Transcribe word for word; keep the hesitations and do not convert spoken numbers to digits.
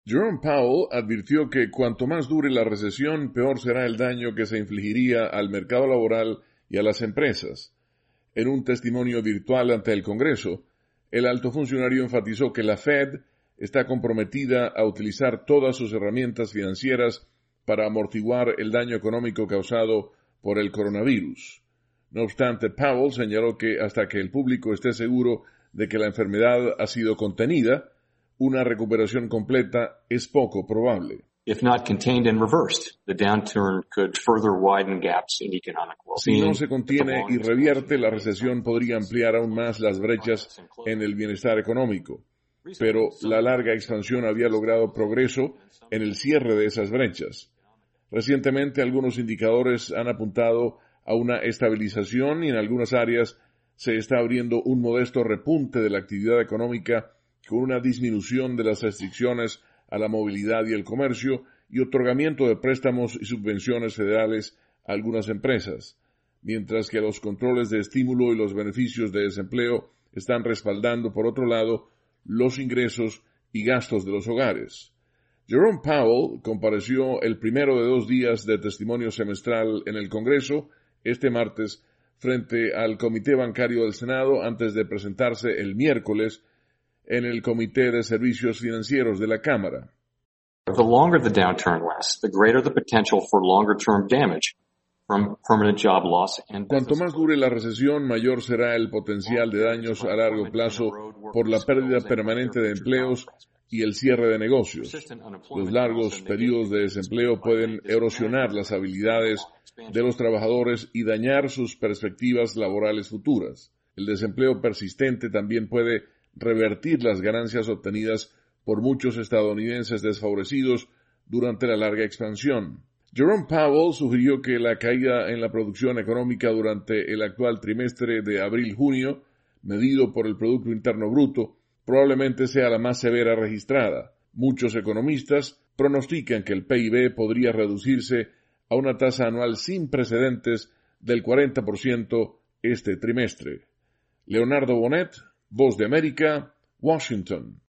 Jerome Powell advirtió que cuanto más dure la recesión, peor será el daño que se infligiría al mercado laboral y a las empresas. En un testimonio virtual ante el Congreso, el alto funcionario enfatizó que la Fed está comprometida a utilizar todas sus herramientas financieras para amortiguar el daño económico causado por el coronavirus. No obstante, Powell señaló que hasta que el público esté seguro de que la enfermedad ha sido contenida, una recuperación completa es poco probable. If not contained and reversed, the downturn could further widen gaps in economic Si well-being. no se contiene y revierte, la recesión podría ampliar aún más las brechas en el bienestar económico. Pero la larga expansión había logrado progreso en el cierre de esas brechas. Recientemente, algunos indicadores han apuntado a una estabilización y en algunas áreas se está abriendo un modesto repunte de la actividad económica con una disminución de las restricciones a la movilidad y el comercio y otorgamiento de préstamos y subvenciones federales a algunas empresas, mientras que los controles de estímulo y los beneficios de desempleo están respaldando, por otro lado, los ingresos y gastos de los hogares. Jerome Powell compareció el primero de dos días de testimonio semestral en el Congreso este martes frente al Comité Bancario del Senado antes de presentarse el miércoles en el Comité de Servicios Financieros de la Cámara. The longer the downturn lasts, the greater the potential for longer-term damage from permanent job loss and Cuanto más dure la recesión, mayor será el potencial de daños a largo plazo por la pérdida permanente de empleos y el cierre de negocios. Los largos periodos de desempleo pueden erosionar las habilidades de los trabajadores y dañar sus perspectivas laborales futuras. El desempleo persistente también puede revertir las ganancias obtenidas por muchos estadounidenses desfavorecidos durante la larga expansión. Jerome Powell sugirió que la caída en la producción económica durante el actual trimestre de abril-junio, medido por el Producto Interno Bruto, probablemente sea la más severa registrada. Muchos economistas pronostican que el P I B podría reducirse a una tasa anual sin precedentes del cuarenta por ciento este trimestre. Leonardo Bonet, Voz de América, Washington.